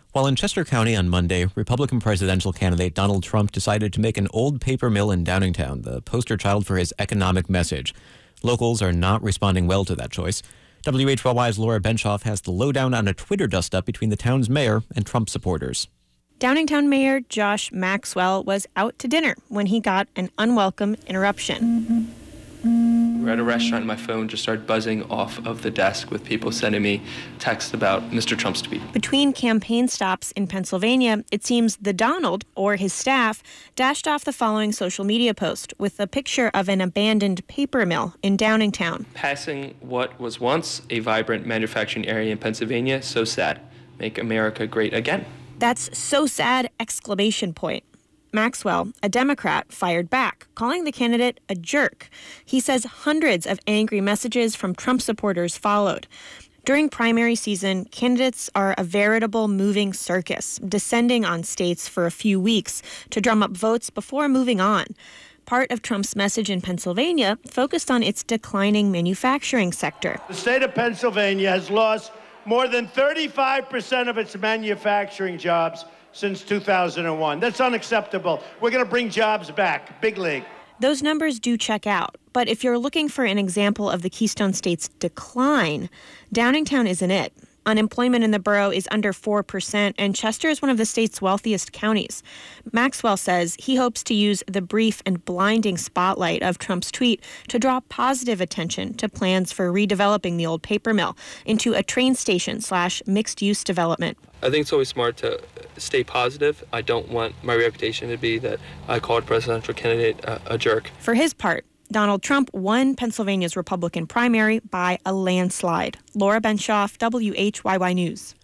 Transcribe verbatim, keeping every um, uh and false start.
While in Chester County on Monday, Republican presidential candidate Donald Trump decided to make an old paper mill in Downingtown the poster child for his economic message. Locals are not responding well to that choice. W H Y Y's Laura Benshoff has the lowdown on a Twitter dust-up between the town's mayor and Trump supporters. Downingtown Mayor Josh Maxwell was out to dinner when he got an unwelcome interruption. We were at a restaurant and my phone just started buzzing off of the desk with people sending me texts about Mister Trump's tweet. Between campaign stops in Pennsylvania, it seems the Donald, or his staff, dashed off the following social media post with a picture of an abandoned paper mill in Downingtown. Passing what was once a vibrant manufacturing area in Pennsylvania, so sad. Make America great again. That's so sad, exclamation point. Maxwell, a Democrat, fired back, calling the candidate a jerk. He says hundreds of angry messages from Trump supporters followed. During primary season, candidates are a veritable moving circus, descending on states for a few weeks to drum up votes before moving on. Part of Trump's message in Pennsylvania focused on its declining manufacturing sector. The state of Pennsylvania has lost more than thirty-five percent of its manufacturing jobs since two thousand one. That's unacceptable. We're going to bring jobs back. Big league. Those numbers do check out. But if you're looking for an example of the Keystone State's decline, Downingtown isn't it. Unemployment in the borough is under four percent, and Chester is one of the state's wealthiest counties. Maxwell says he hopes to use the brief and blinding spotlight of Trump's tweet to draw positive attention to plans for redeveloping the old paper mill into a train station slash mixed-use development. I think it's always smart to stay positive. I don't want my reputation to be that I called presidential candidate a, a jerk. For his part, Donald Trump won Pennsylvania's Republican primary by a landslide. Laura Benshoff, W H Y Y News.